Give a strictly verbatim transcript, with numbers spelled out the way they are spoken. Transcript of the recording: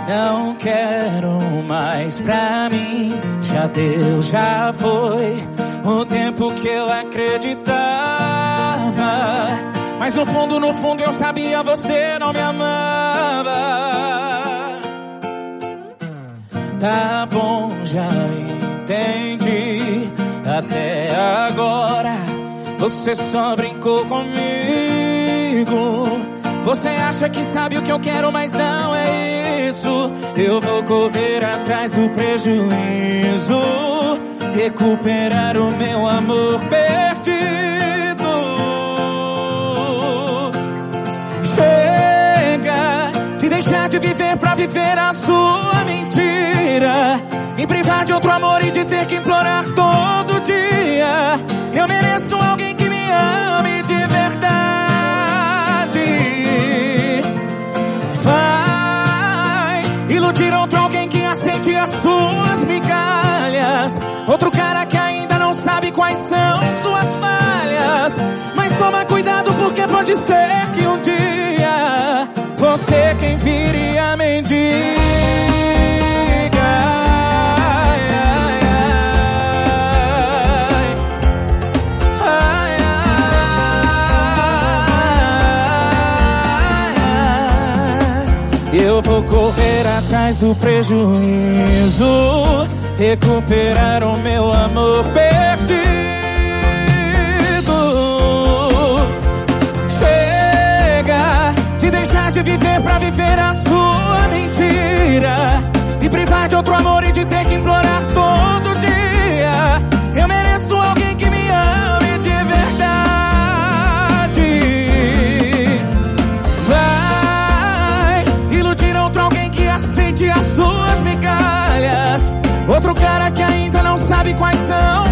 Não quero mais pra mim. Já deu, já foi o tempo que eu acreditava. Mas no fundo, no fundo eu sabia, você não me amava. Tá bom, já entendi. Até agora você só brincou comigo. Você acha que sabe o que eu quero, mas não é isso. Eu vou correr atrás do prejuízo, recuperar o meu amor perdido. Chega de deixar de viver pra viver a sua mentira, me privar de outro amor e de ter que implorar todo dia. Eu mereço alguém que me ame de verdade. Vai iludir outro alguém que aceite as suas migalhas, outro cara que ainda não sabe quais são suas falhas. Mas toma cuidado, porque pode ser que um dia você quem viria mendiga. Eu vou correr atrás do prejuízo, recuperar o meu amor perdido. Chega de deixar de viver pra viver a sua mentira, me privar de outro amor e de ter que implorar todo dia. Eu mereço alguém que me ame de verdade. Aceite as suas migalhas, outro cara que ainda não sabe quais são